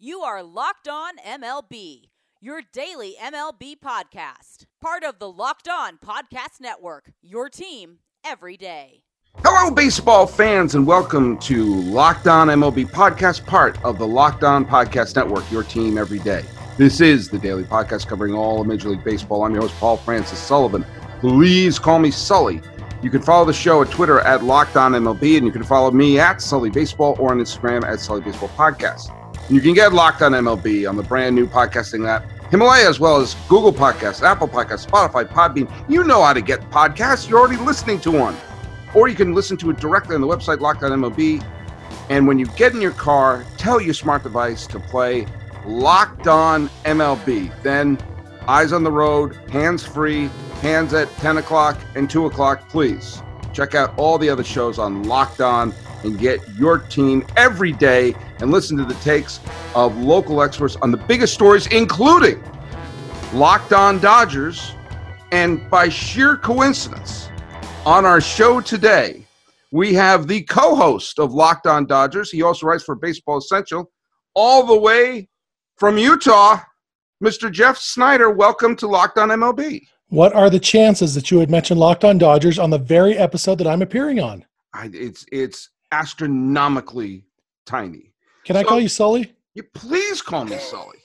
You are Locked On MLB, your daily MLB podcast. Part of the Locked On Podcast Network, your team every day. Hello, baseball fans, and welcome to Locked On MLB podcast, part of the Locked On Podcast Network, your team every day. This is the daily podcast covering all of Major League Baseball. I'm your host, Paul Francis Sullivan. Please call me Sully. You can follow the show at Twitter at Locked On MLB, and you can follow me at Sully Baseball or on Instagram at Sully Baseball Podcast. And you can get Locked On MLB on the brand new podcasting app Himalaya, as well as Google Podcasts, Apple Podcasts, Spotify, Podbean. You know how to get podcasts. You're already listening to one. Or you can listen to it directly on the website, Locked On MLB. And when you get in your car, tell your smart device to play Locked On MLB. Then eyes on the road, hands free, hands at 10 o'clock and 2 o'clock, please. Check out all the other shows on Locked On and get your team every day and listen to the takes of local experts on the biggest stories, including Locked On Dodgers. And by sheer coincidence, on our show today, we have the co-host of Locked On Dodgers. He also writes for Baseball Essential, all the way from Utah, Mr. Jeff Snyder. Welcome to Locked On MLB. What are the chances that you would mention Locked On Dodgers on the very episode that I'm appearing on? It's astronomically tiny. Can I call you Sully? Please call me Sully.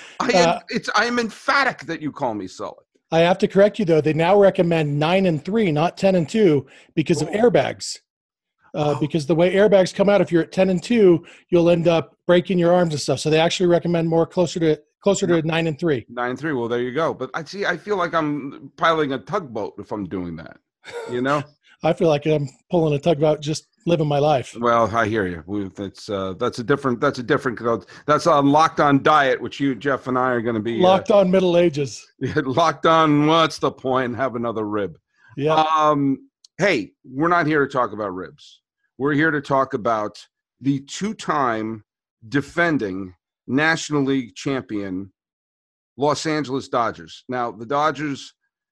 I am emphatic that you call me Sully. I have to correct you, though. They now recommend 9-3, not 10-2, because of airbags. Because the way airbags come out, if you're at 10-2, you'll end up breaking your arms and stuff. So they actually recommend more closer to 9-3. 9-3. Well, there you go. But I feel like I'm piloting a tugboat if I'm doing that. You know. I feel like I'm pulling a tugboat, just living my life. Well, I hear you. That's a different. That's a Locked On diet, which you, Jeff, and I are going to be Locked On Middle Ages. Locked On. What's the point? Have another rib. Yeah. Hey, we're not here to talk about ribs. We're here to talk about the two-time defending National League champion Los Angeles Dodgers. Now, the Dodgers.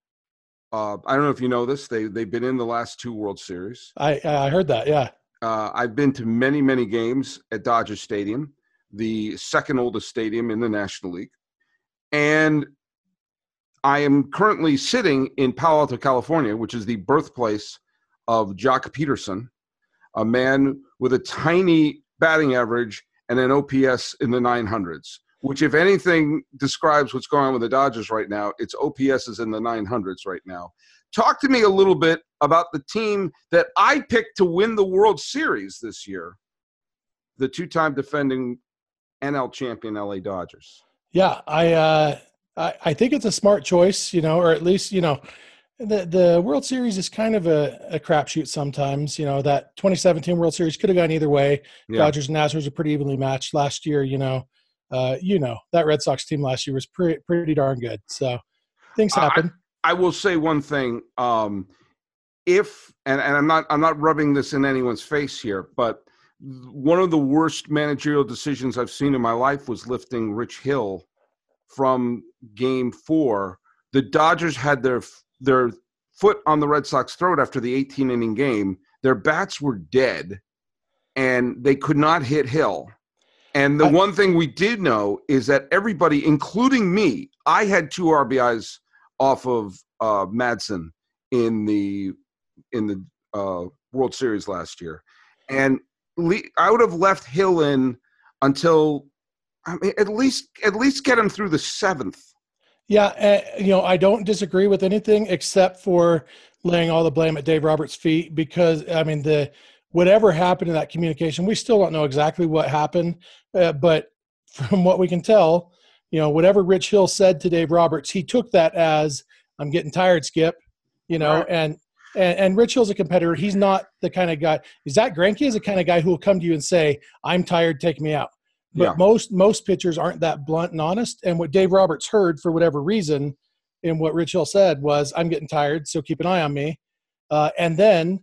I don't know if you know this. They've been in the last two World Series. I heard that. Yeah. I've been to many games at Dodger Stadium, the second oldest stadium in the National League, and I am currently sitting in Palo Alto, California, which is the birthplace of Jock Peterson, a man with a tiny batting average and an OPS in the 900s. Which, if anything, describes what's going on with the Dodgers right now. Its OPS is in the 900s right now. Talk to me a little bit about the team that I picked to win the World Series this year, the two-time defending NL champion LA Dodgers. Yeah, I think it's a smart choice, or at least, the World Series is kind of a crapshoot sometimes. That 2017 World Series could have gone either way. Yeah. Dodgers and Nationals are pretty evenly matched last year, that Red Sox team last year was pretty darn good. So things happen. I will say one thing. If I'm not rubbing this in anyone's face here, but one of the worst managerial decisions I've seen in my life was lifting Rich Hill from Game 4. The Dodgers had their foot on the Red Sox throat after the 18-inning game. Their bats were dead, and they could not hit Hill. And the one thing we did know is that everybody, including me, I had 2 RBIs off of Madsen in the World Series last year, and I would have left Hill in until at least get him through the 7th. Yeah, I don't disagree with anything except for laying all the blame at Dave Roberts' feet, because whatever happened in that communication, we still don't know exactly what happened, but from what we can tell, whatever Rich Hill said to Dave Roberts, he took that as, I'm getting tired, Skip, right. and Rich Hill's a competitor. He's not the kind of guy. Zach Greinke is the kind of guy who will come to you and say, I'm tired, take me out. But most pitchers aren't that blunt and honest. And what Dave Roberts heard, for whatever reason, in what Rich Hill said was, I'm getting tired, so keep an eye on me. And then,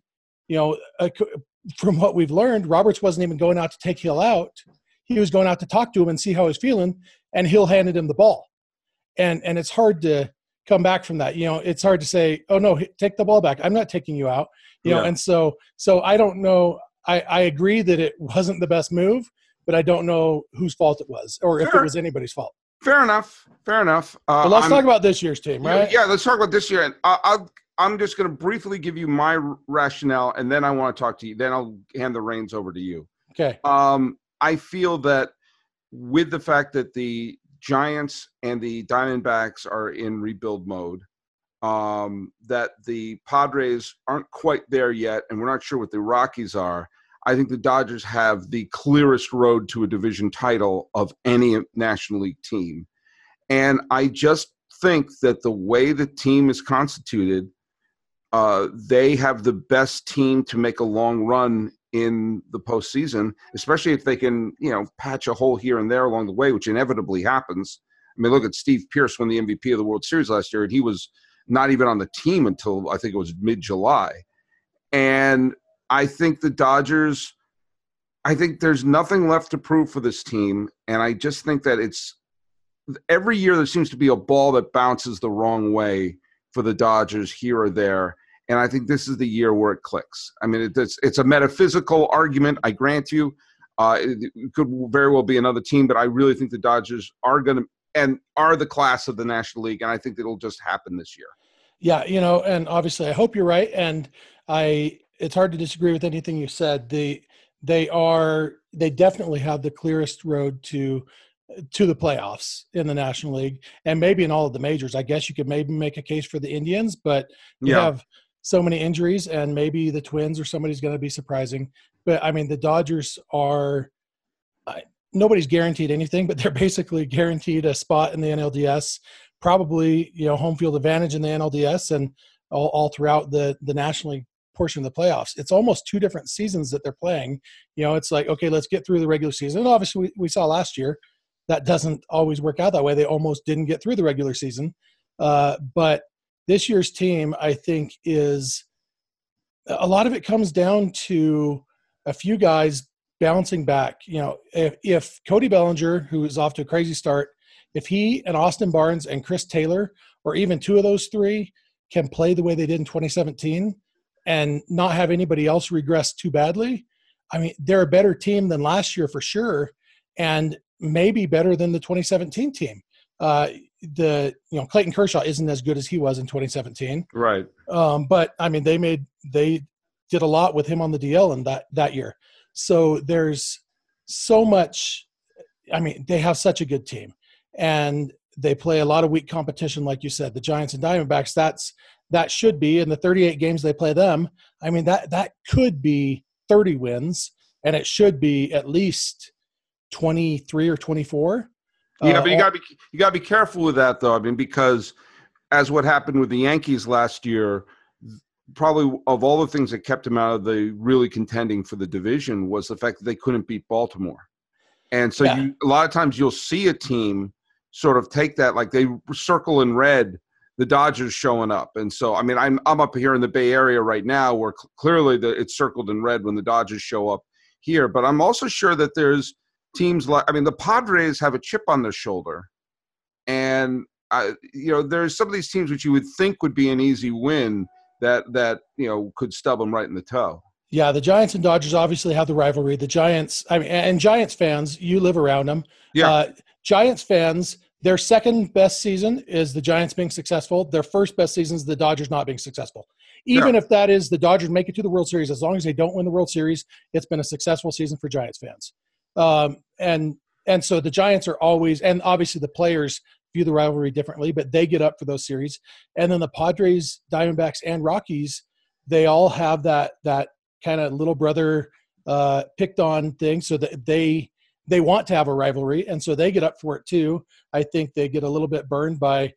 from what we've learned, Roberts wasn't even going out to take Hill out. He was going out to talk to him and see how he's feeling, and Hill handed him the ball. And it's hard to come back from that. It's hard to say, oh, no, take the ball back. I'm not taking you out. And so I don't know. I agree that it wasn't the best move, but I don't know whose fault it was or if it was anybody's fault. Fair enough. But let's talk about this year's team, right? Yeah, let's talk about this year. And I'm just going to briefly give you my rationale, and then I want to talk to you. Then I'll hand the reins over to you. Okay. I feel that with the fact that the Giants and the Diamondbacks are in rebuild mode, that the Padres aren't quite there yet, and we're not sure what the Rockies are. I think the Dodgers have the clearest road to a division title of any National League team. And I just think that the way the team is constituted, they have the best team to make a long run in the postseason, especially if they can, patch a hole here and there along the way, which inevitably happens. I mean, look at Steve Pearce won the MVP of the World Series last year, and he was not even on the team until I think it was mid-July. And I think the Dodgers, I think there's nothing left to prove for this team. And I just think that it's every year there seems to be a ball that bounces the wrong way for the Dodgers here or there. And I think this is the year where it clicks. I mean, it's a metaphysical argument, I grant you. It could very well be another team, but I really think the Dodgers are going to and are the class of the National League. And I think it'll just happen this year. Yeah, and obviously I hope you're right. And it's hard to disagree with anything you said. They definitely have the clearest road to the playoffs in the National League and maybe in all of the majors. I guess you could maybe make a case for the Indians, but you have so many injuries and maybe the Twins or somebody's going to be surprising. But I mean, the Dodgers are nobody's guaranteed anything, but they're basically guaranteed a spot in the NLDS, probably, home field advantage in the NLDS and all throughout the National League portion of the playoffs. It's almost two different seasons that they're playing. It's like, okay, let's get through the regular season. And obviously we saw last year that doesn't always work out that way. They almost didn't get through the regular season. But this year's team, I think, is a lot of it comes down to a few guys bouncing back. If Cody Bellinger, who is off to a crazy start, if he and Austin Barnes and Chris Taylor, or even two of those three, can play the way they did in 2017 and not have anybody else regress too badly, I mean, they're a better team than last year for sure, and maybe better than the 2017 team. Clayton Kershaw isn't as good as he was in 2017. Right. But I mean, they did a lot with him on the DL in that year. So there's so much. I mean, they have such a good team, and they play a lot of weak competition, like you said. The Giants and Diamondbacks. That should be in the 38 games they play them. I mean, that could be 30 wins, and it should be at least 23 or 24. Yeah, but you gotta be careful with that, though. I mean, because as what happened with the Yankees last year, probably of all the things that kept them out of the really contending for the division was the fact that they couldn't beat Baltimore. And so a lot of times you'll see a team sort of take that, like they circle in red the Dodgers showing up. And so, I mean, I'm up here in the Bay Area right now where clearly it's circled in red when the Dodgers show up here. But I'm also sure that there's teams like, I mean, the Padres have a chip on their shoulder. And, there's some of these teams which you would think would be an easy win that could stub them right in the toe. Yeah, the Giants and Dodgers obviously have the rivalry. The Giants, I mean, and Giants fans, you live around them. Yeah. Giants fans, their second best season is the Giants being successful. Their first best season is the Dodgers not being successful. Even if that is the Dodgers make it to the World Series, as long as they don't win the World Series, it's been a successful season for Giants fans. And so the Giants are always, and obviously the players view the rivalry differently, but they get up for those series. And then the Padres, Diamondbacks, and Rockies, they all have that kind of little brother picked on thing, so that they want to have a rivalry, and so they get up for it too. I think they get a little bit burned by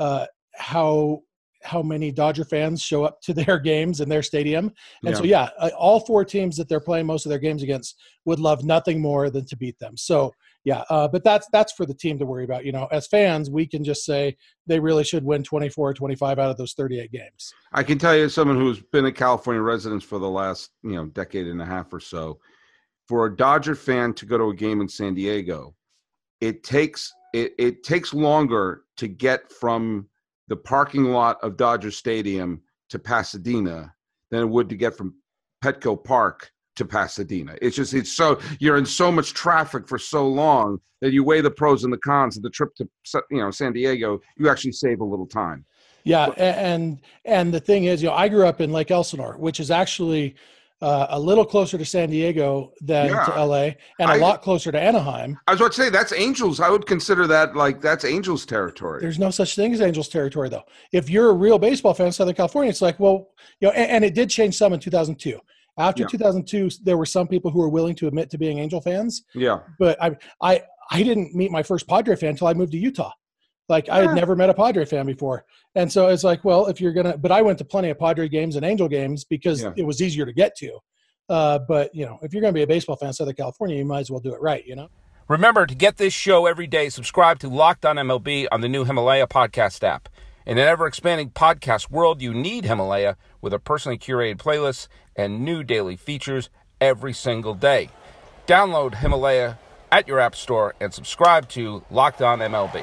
how many Dodger fans show up to their games in their stadium. And so, all four teams that they're playing most of their games against would love nothing more than to beat them. So, but that's for the team to worry about. As fans, we can just say they really should win 24 or 25 out of those 38 games. I can tell you, as someone who's been a California resident for the last, decade and a half or so, for a Dodger fan to go to a game in San Diego, it takes longer to get from the parking lot of Dodger Stadium to Pasadena than it would to get from Petco Park to Pasadena. It's so, you're in so much traffic for so long that you weigh the pros and the cons of the trip to, San Diego. You actually save a little time. Yeah, and the thing is, I grew up in Lake Elsinore, which is actually a little closer to San Diego than to LA, and a lot closer to Anaheim. I was about to say, that's Angels. I would consider that that's Angels territory. There's no such thing as Angels territory, though. If you're a real baseball fan in Southern California, it's like, well, and it did change some in 2002. After 2002, there were some people who were willing to admit to being Angel fans. Yeah. But I didn't meet my first Padre fan until I moved to Utah. Like, I had never met a Padre fan before. And so it's like, well, if you're going to – but I went to plenty of Padre games and Angel games because it was easier to get to. But, if you're going to be a baseball fan in Southern California, you might as well do it right, Remember, to get this show every day, subscribe to Locked On MLB on the new Himalaya podcast app. In an ever-expanding podcast world, you need Himalaya with a personally curated playlist and new daily features every single day. Download Himalaya at your app store and subscribe to Locked On MLB.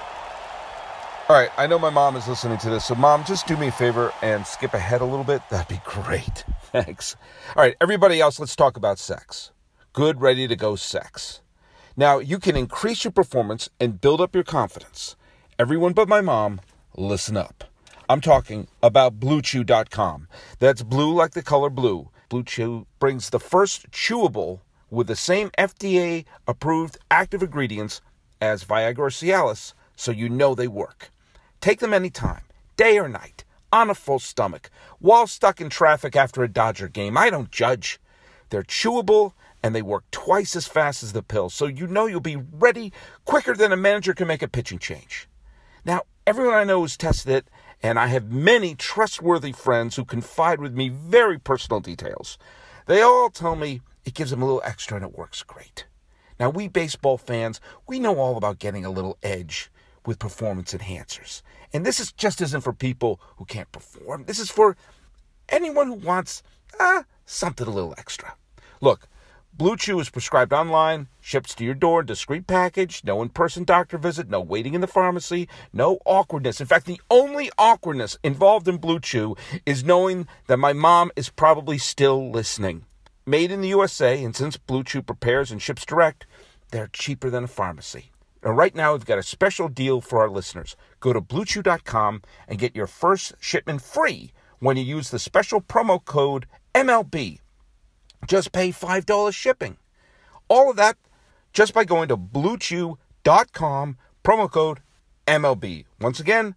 All right, I know my mom is listening to this, so Mom, just do me a favor and skip ahead a little bit. That'd be great. Thanks. All right, everybody else, let's talk about sex. Good, ready-to-go sex. Now, you can increase your performance and build up your confidence. Everyone but my mom, listen up. I'm talking about BlueChew.com. That's blue like the color blue. Blue Chew brings the first chewable with the same FDA-approved active ingredients as Viagra or Cialis, so you know they work. Take them anytime, day or night, on a full stomach, while stuck in traffic after a Dodger game. I don't judge. They're chewable, and they work twice as fast as the pill, so you know you'll be ready quicker than a manager can make a pitching change. Now, everyone I know has tested it, and I have many trustworthy friends who confide with me very personal details. They all tell me it gives them a little extra and it works great. Now, we baseball fans, we know all about getting a little edge with performance enhancers. And this isn't for people who can't perform. This is for anyone who wants something a little extra. Look, Blue Chew is prescribed online, ships to your door, discreet package, no in-person doctor visit, no waiting in the pharmacy, no awkwardness. In fact, the only awkwardness involved in Blue Chew is knowing that my mom is probably still listening. Made in the USA, and since Blue Chew prepares and ships direct, they're cheaper than a pharmacy. And right now, we've got a special deal for our listeners. Go to BlueChew.com and get your first shipment free when you use the special promo code MLB. Just pay $5 shipping. All of that just by going to BlueChew.com, promo code MLB. Once again,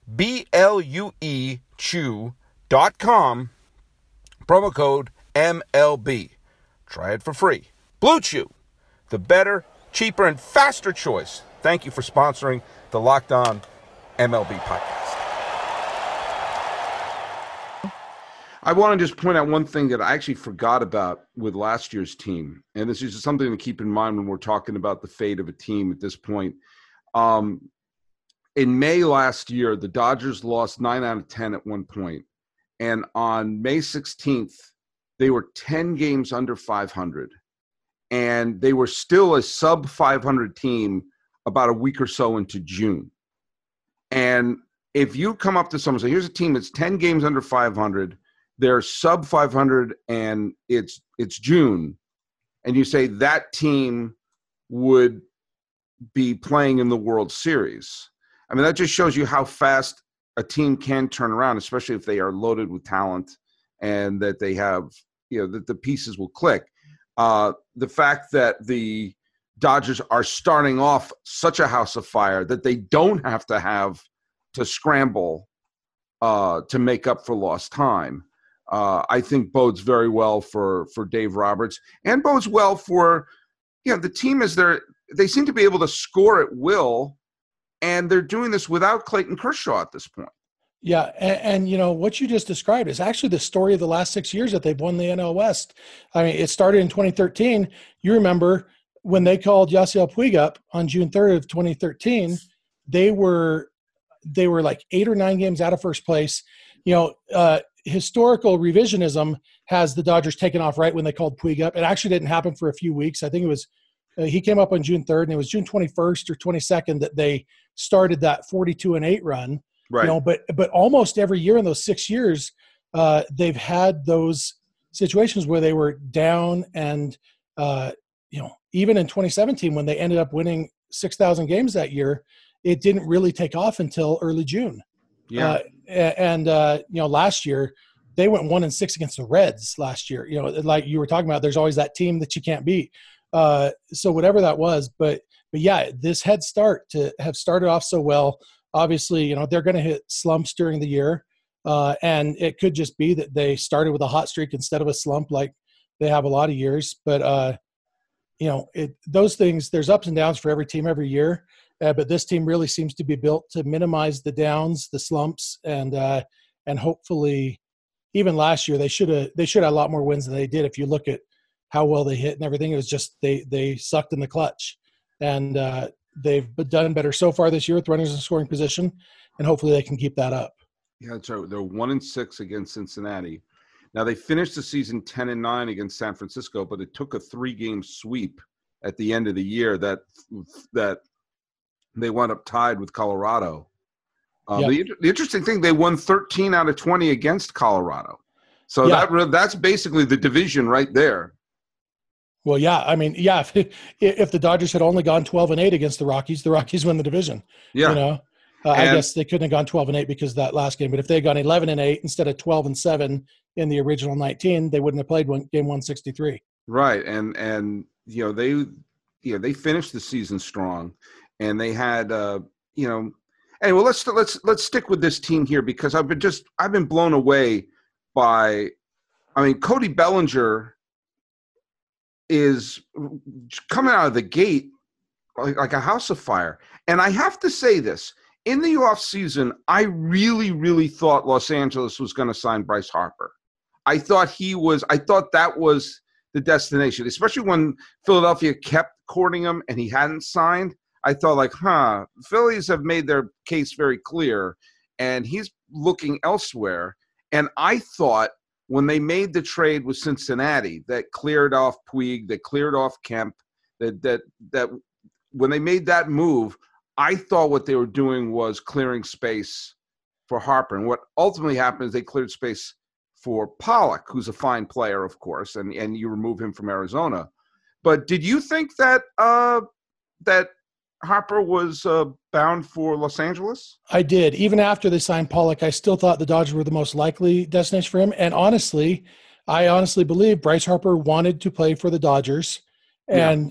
BLUE Chew.com, promo code MLB. Try it for free. Blue Chew, the better, cheaper, and faster choice. Thank you for sponsoring the Locked On MLB podcast. I want to just point out one thing that I actually forgot about with last year's team, and this is just something to keep in mind when we're talking about the fate of a team at this point. In May last year, the Dodgers lost 9 out of 10 at one point, and on May 16th, they were 10 games under 500, and they were still a sub-500 team about a week or so into June. And if you come up to someone and say, here's a team that's 10 games under 500, they're sub 500 and it's June, and you say that team would be playing in the World Series. I mean, that just shows you how fast a team can turn around, especially if they are loaded with talent and that they have, that the pieces will click. The fact that the Dodgers are starting off such a house of fire that they don't have to scramble to make up for lost time, I think bodes very well for Dave Roberts, and bodes well for, the team they seem to be able to score at will, and they're doing this without Clayton Kershaw at this point. Yeah, and what you just described is actually the story of the last 6 years that they've won the NL West. I mean, it started in 2013. You remember when they called Yasiel Puig up on June 3rd of 2013, they were like 8 or 9 games out of first place. Historical revisionism has the Dodgers taken off right when they called Puig up. It actually didn't happen for a few weeks. I think it was he came up on June 3rd, and it was June 21st or 22nd that they started that 42-8 run. Right. But almost every year in those 6 years, they've had those situations where they were down, and even in 2017 when they ended up winning 6,000 games that year, it didn't really take off until early June. Yeah. Last year they went 1-6 against the Reds last year. Like you were talking about, there's always that team that you can't beat. So whatever that was, but yeah, this head start to have started off so well. Obviously, they're going to hit slumps during the year, and it could just be that they started with a hot streak instead of a slump, like they have a lot of years. But those things, there's ups and downs for every team every year. But this team really seems to be built to minimize the downs, the slumps, and hopefully, even last year they should have a lot more wins than they did. If you look at how well they hit and everything, it was just they sucked in the clutch, and they've done better so far this year with runners in scoring position, and hopefully they can keep that up. Yeah, that's right. They're 1-6 against Cincinnati. Now they finished the season 10-9 against San Francisco, but it took a 3-game sweep at the end of the year that they wound up tied with Colorado. The interesting thing, they won 13 out of 20 against Colorado. So that's basically the division right there. Well, yeah. I mean, yeah, if the Dodgers had only gone 12-8 against the Rockies win the division. Yeah. I guess they couldn't have gone 12-8 because of that last game. But if they had gone 11-8 instead of 12-7 in the original 19, they wouldn't have played game 163. Right. And they finished the season strong. And they had, anyway, let's stick with this team here, because I've been blown away by, Cody Bellinger is coming out of the gate like a house of fire. And I have to say this, in the offseason, I really, really thought Los Angeles was going to sign Bryce Harper. I thought that was the destination, especially when Philadelphia kept courting him and he hadn't signed. I thought Phillies have made their case very clear, and he's looking elsewhere. And I thought when they made the trade with Cincinnati that cleared off Puig, that cleared off Kemp, that when they made that move, I thought what they were doing was clearing space for Harper. And what ultimately happened is they cleared space for Pollock, who's a fine player, of course, and you remove him from Arizona. But did you think that that Harper was bound for Los Angeles? I did. Even after they signed Pollock, I still thought the Dodgers were the most likely destination for him. And I honestly believe Bryce Harper wanted to play for the Dodgers. And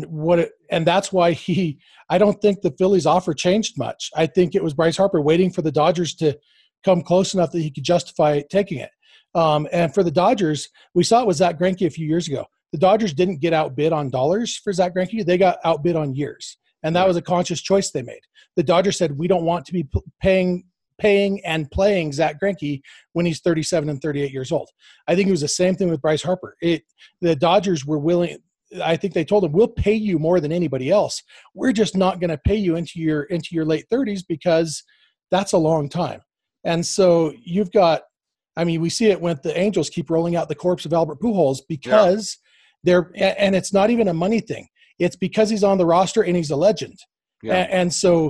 that's why I don't think the Phillies offer changed much. I think it was Bryce Harper waiting for the Dodgers to come close enough that he could justify taking it. And for the Dodgers, we saw it with Zach Greinke a few years ago. The Dodgers didn't get outbid on dollars for Zach Greinke. They got outbid on years. And that was a conscious choice they made. The Dodgers said, we don't want to be paying and playing Zach Greinke when he's 37 and 38 years old. I think it was the same thing with Bryce Harper. The Dodgers were willing. I think they told him, we'll pay you more than anybody else. We're just not going to pay you into your late 30s because that's a long time. And so you've got, we see it when the Angels keep rolling out the corpse of Albert Pujols because and it's not even a money thing. It's because he's on the roster and he's a legend. Yeah. And so,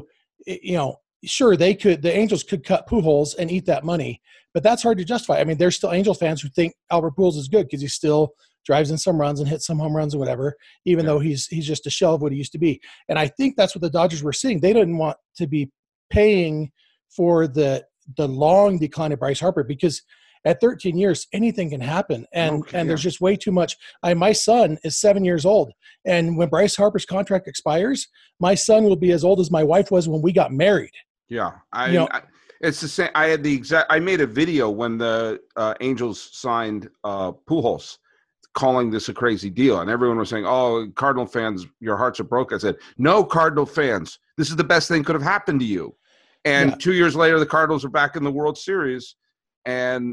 sure, the Angels could cut Pujols and eat that money, but that's hard to justify. There's still Angel fans who think Albert Pujols is good because he still drives in some runs and hits some home runs or whatever, even though he's just a shell of what he used to be. And I think that's what the Dodgers were seeing. They didn't want to be paying for the long decline of Bryce Harper because at 13 years, anything can happen. And there's just way too much. My son is 7 years old. And when Bryce Harper's contract expires, my son will be as old as my wife was when we got married. Yeah. It's the same. I made a video when the Angels signed Pujols, calling this a crazy deal. And everyone was saying, oh, Cardinal fans, your hearts are broken. I said, no, Cardinal fans, this is the best thing could have happened to you. And 2 years later, the Cardinals are back in the World Series. And,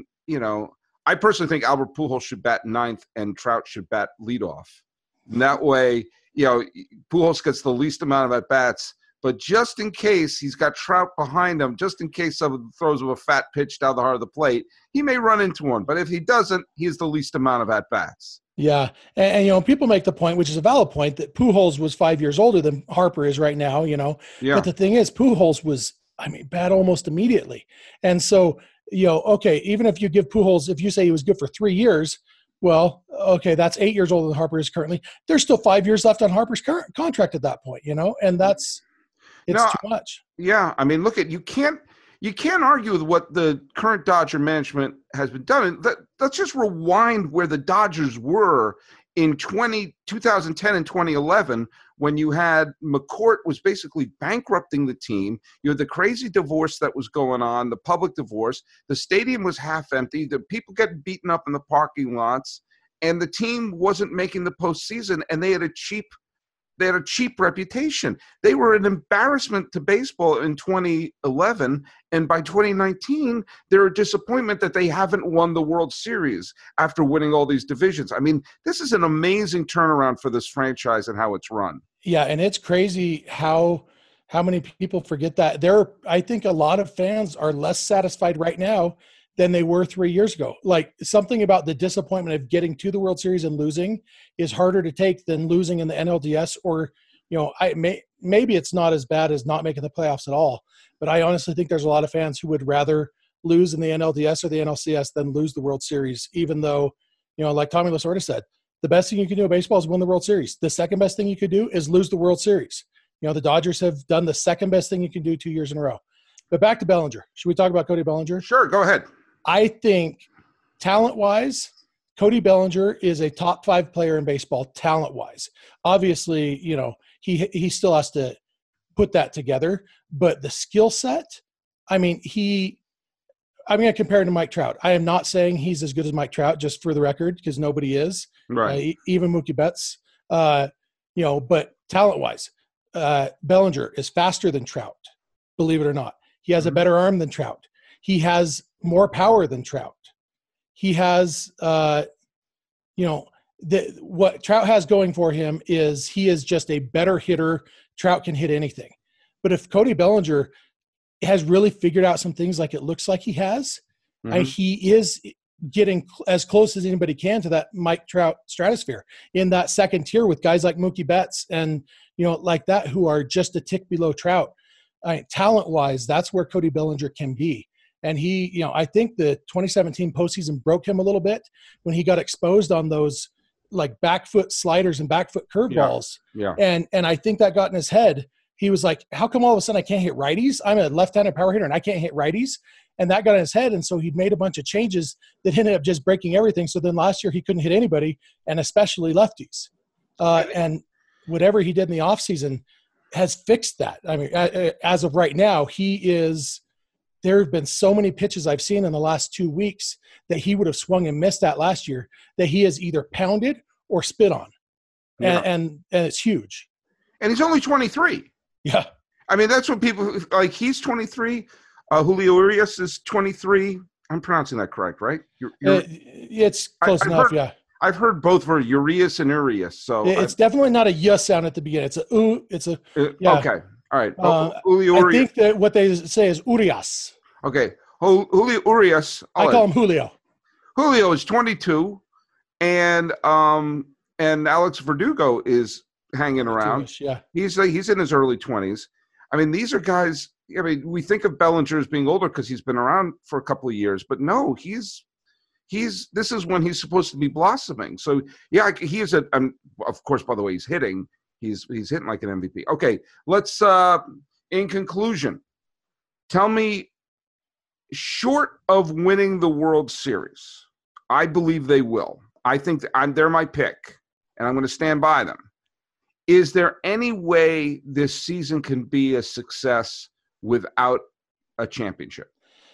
I personally think Albert Pujols should bat ninth and Trout should bat leadoff. And that way, Pujols gets the least amount of at-bats. But just in case he's got Trout behind him, just in case someone throws him a fat pitch down the heart of the plate, he may run into one. But if he doesn't, he has the least amount of at-bats. Yeah. And people make the point, which is a valid point, that Pujols was 5 years older than Harper is right now, Yeah. But the thing is, Pujols was, bad almost immediately. And so, okay, even if you give Pujols, if you say he was good for 3 years, Well, okay, that's 8 years older than Harper is currently. There's still 5 years left on Harper's current contract at that point, and it's No, too much. Yeah, I mean, look at you can't argue with what the current Dodger management has been done. Let's just rewind where the Dodgers were in 2010 and 2011 when you had McCourt was basically bankrupting the team. You had the crazy divorce that was going on, the public divorce. The stadium was half empty. The people getting beaten up in the parking lots, and the team wasn't making the postseason, and they had a cheap reputation. They were an embarrassment to baseball in 2011, and by 2019, they're a disappointment that they haven't won the World Series after winning all these divisions. I mean, this is an amazing turnaround for this franchise and how it's run. Yeah, and it's crazy how many people forget that. I think a lot of fans are less satisfied right now than they were 3 years ago. Like, something about the disappointment of getting to the World Series and losing is harder to take than losing in the NLDS, or, maybe it's not as bad as not making the playoffs at all. But I honestly think there's a lot of fans who would rather lose in the NLDS or the NLCS than lose the World Series, even though, like Tommy Lasorda said, the best thing you can do in baseball is win the World Series. The second best thing you could do is lose the World Series. The Dodgers have done the second best thing you can do 2 years in a row. But back to Bellinger. Should we talk about Cody Bellinger? Sure, go ahead. I think talent-wise, Cody Bellinger is a top 5 player in baseball, talent-wise. Obviously, he still has to put that together. But the skill set, I'm going to compare him to Mike Trout. I am not saying he's as good as Mike Trout, just for the record, because nobody is. Right. Even Mookie Betts. But talent-wise, Bellinger is faster than Trout, believe it or not. He has a better arm than Trout. He has more power than Trout. He has, what Trout has going for him is he is just a better hitter. Trout can hit anything. But if Cody Bellinger has really figured out some things like it looks like he has, he is getting as close as anybody can to that Mike Trout stratosphere in that second tier with guys like Mookie Betts and, like that, who are just a tick below Trout. Talent-wise, that's where Cody Bellinger can be. And he, I think the 2017 postseason broke him a little bit when he got exposed on those like back foot sliders and back foot curveballs. Yeah. And I think that got in his head. He was like, how come all of a sudden I can't hit righties? I'm a left-handed power hitter and I can't hit righties. And that got in his head. And so he made a bunch of changes that ended up just breaking everything. So then last year he couldn't hit anybody, and especially lefties. And whatever he did in the offseason has fixed that. I mean, as of right now, there have been so many pitches I've seen in the last 2 weeks that he would have swung and missed at last year that he has either pounded or spit on. Yeah. And it's huge. And he's only 23. Yeah. I mean, that's what people like. He's 23. Julio Urias is 23. I'm pronouncing that correct, right? It's close enough. Yeah. I've heard both for Urias and Urias. So it's definitely not a "y" sound at the beginning. It's a "u." It's a yeah. Okay. All right. I think that what they say is Urias. Okay. Julio Urias. I call him Julio. Julio is 22, and Alex Verdugo is hanging around. Yeah. He's in his early 20s. I mean, these are guys. I mean, we think of Bellinger as being older because he's been around for a couple of years, but no, this is when he's supposed to be blossoming. So yeah, he is of course, by the way, he's hitting. He's hitting like an MVP. Okay, let's in conclusion, tell me, short of winning the World Series, I believe they will. I think they're my pick, and I'm going to stand by them. Is there any way this season can be a success without a championship?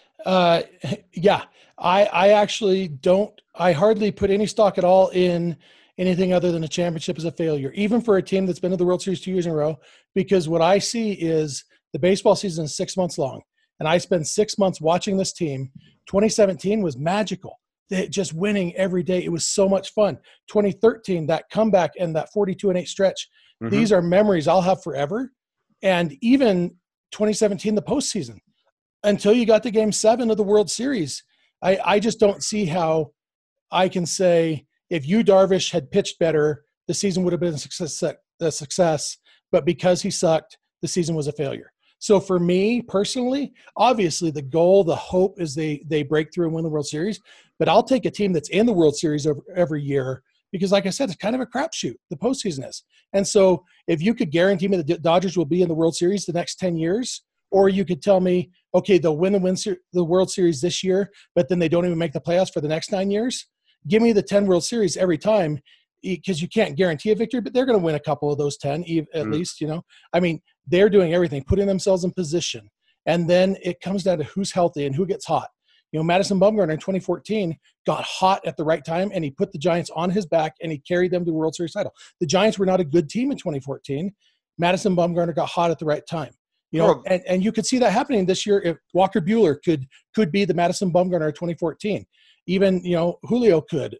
Yeah, I actually don't. I hardly put any stock at all in anything other than a championship as a failure, even for a team that's been to the World Series 2 years in a row, because what I see is the baseball season is 6 months long, and I spent 6 months watching this team. 2017 was magical. Just winning every day. It was so much fun. 2013, that comeback and that 42-8 stretch, these are memories I'll have forever. And even 2017, the postseason, until you got to Game 7 of the World Series, I just don't see how I can say if Yu Darvish had pitched better, the season would have been a success. But because he sucked, the season was a failure. So for me personally, obviously the goal, the hope is they break through and win the World Series. But I'll take a team that's in the World Series every year because, like I said, it's kind of a crapshoot. The postseason is. And so if you could guarantee me the Dodgers will be in the World Series the next 10 years, or you could tell me, okay, they'll win the World Series this year, but then they don't even make the playoffs for the next 9 years. Give me the 10 World Series every time, because you can't guarantee a victory, but they're going to win a couple of those 10 at least, I mean, they're doing everything, putting themselves in position. And then it comes down to who's healthy and who gets hot. Madison Bumgarner in 2014 got hot at the right time, and he put the Giants on his back, and he carried them to the World Series title. The Giants were not a good team in 2014. Madison Bumgarner got hot at the right time. And you could see that happening this year. If Walker Buehler could be the Madison Bumgarner of 2014, even Julio could,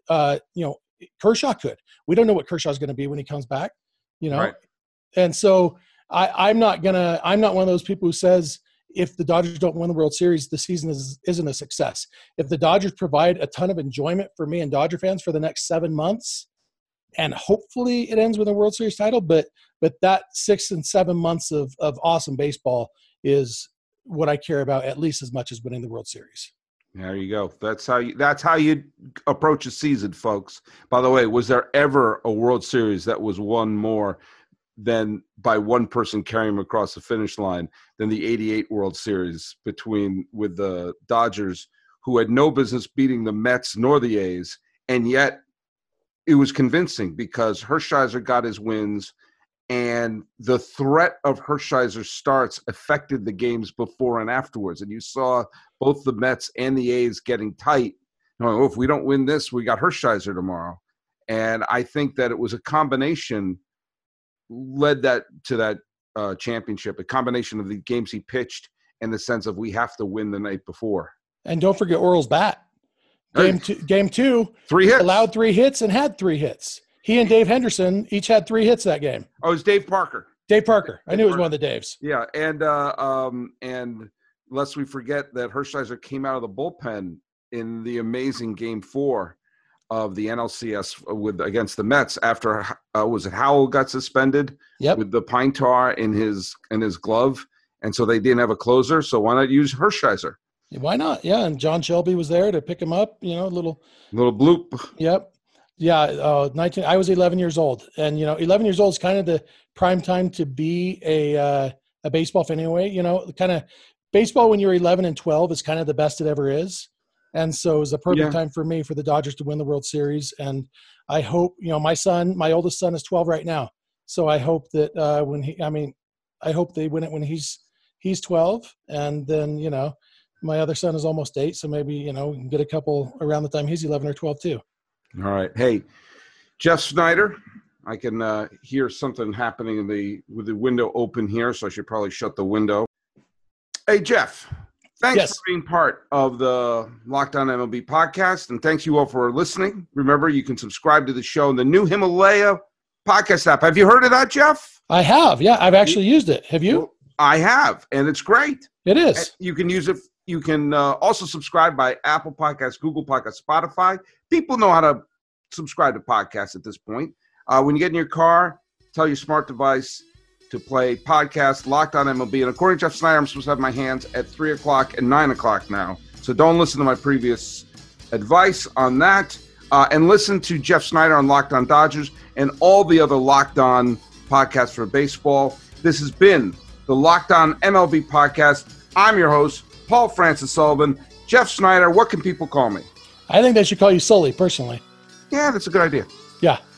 Kershaw could. We don't know what Kershaw's going to be when he comes back, Right. And so I'm not one of those people who says if the Dodgers don't win the World Series, the season isn't a success. If the Dodgers provide a ton of enjoyment for me and Dodger fans for the next 7 months, and hopefully it ends with a World Series title, but that 6 and 7 months of awesome baseball is what I care about at least as much as winning the World Series. There you go. That's how you approach a season, folks. By the way, was there ever a World Series that was won more than by one person carrying them across the finish line than the 88 World Series with the Dodgers, who had no business beating the Mets nor the A's, and yet it was convincing because Hershiser got his wins, and the threat of Hershiser's starts affected the games before and afterwards. And you saw both the Mets and the A's getting tight. If we don't win this, we got Hershiser tomorrow. And I think that it was a combination led that to that championship, a combination of the games he pitched and the sense of we have to win the night before. And don't forget Orel's bat. Game two, 3 hits. Allowed 3 hits and had 3 hits. He and Dave Henderson each had 3 hits that game. Oh, it was Dave Parker. Dave Parker. I knew it was one of the Daves. Yeah, and lest we forget that Hershiser came out of the bullpen in the amazing Game 4 of the NLCS against the Mets after was it Howell got suspended with the pine tar in his glove, and so they didn't have a closer. So why not use Hershiser? Why not? Yeah, and John Shelby was there to pick him up. A little bloop. Yep. Yeah. I was 11 years old, and 11 years old is kind of the prime time to be a baseball fan anyway. Kind of baseball when you're 11 and 12 is kind of the best it ever is. And so it was a perfect time for me for the Dodgers to win the World Series. And I hope, my oldest son is 12 right now. So I hope that I hope they win it when he's 12. And then, my other son is almost 8. So maybe, we can get a couple around the time he's 11 or 12 too. All right. Hey, Jeff Snyder, I can hear something happening with the window open here. So I should probably shut the window. Hey, Jeff. Thanks for being part of the Locked On MLB podcast, and thanks you all for listening. Remember, you can subscribe to the show in the new Himalaya podcast app. Have you heard of that, Jeff? I have. Yeah, I've actually used it. Have you? Well, I have, and it's great. It is. And you can use it. You can also subscribe by Apple Podcasts, Google Podcasts, Spotify. People know how to subscribe to podcasts at this point. When you get in your car, tell your smart device to play podcast Locked On MLB. And according to Jeff Snyder, I'm supposed to have my hands at 3 o'clock and 9 o'clock now. So don't listen to my previous advice on that. And listen to Jeff Snyder on Locked On Dodgers and all the other Locked On podcasts for baseball. This has been the Locked On MLB podcast. I'm your host, Paul Francis Sullivan. Jeff Snyder, what can people call me? I think they should call you Sully, personally. Yeah, that's a good idea. Yeah.